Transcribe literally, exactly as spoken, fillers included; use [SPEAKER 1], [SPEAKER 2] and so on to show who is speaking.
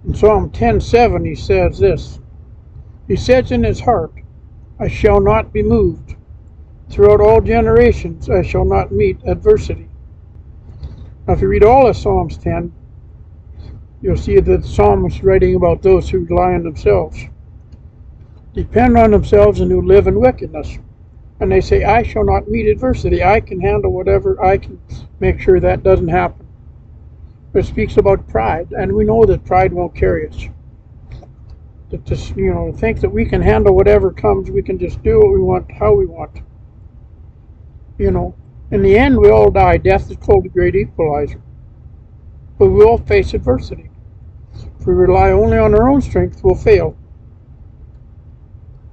[SPEAKER 1] In Psalm ten seven he says this. He says in his heart, I shall not be moved. Throughout all generations I shall not meet adversity. Now if you read all of Psalms ten, you'll see that the psalmist is writing about those who rely on themselves, depend on themselves, and who live in wickedness. And they say, I shall not meet adversity. I can handle whatever. I can make sure that doesn't happen. It speaks about pride, and we know that pride won't carry us. That just, you know, think that we can handle whatever comes, we can just do what we want, how we want. You know, in the end, we all die. Death is called the great equalizer. But we all face adversity. If we rely only on our own strength, we'll fail.